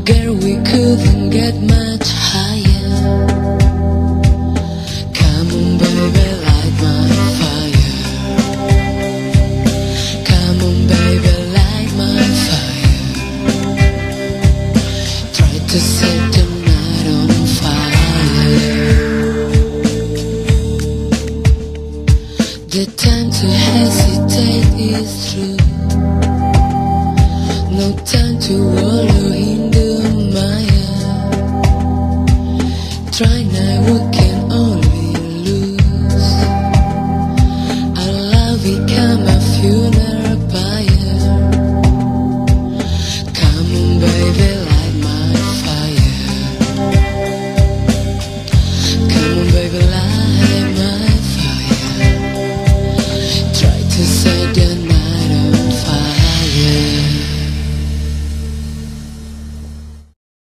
Girl, we couldn't get much higher. Come on, baby, light my fire. Come on, baby, light my fire. Try to set the night on fire. The time to hesitate is through. No time to wallow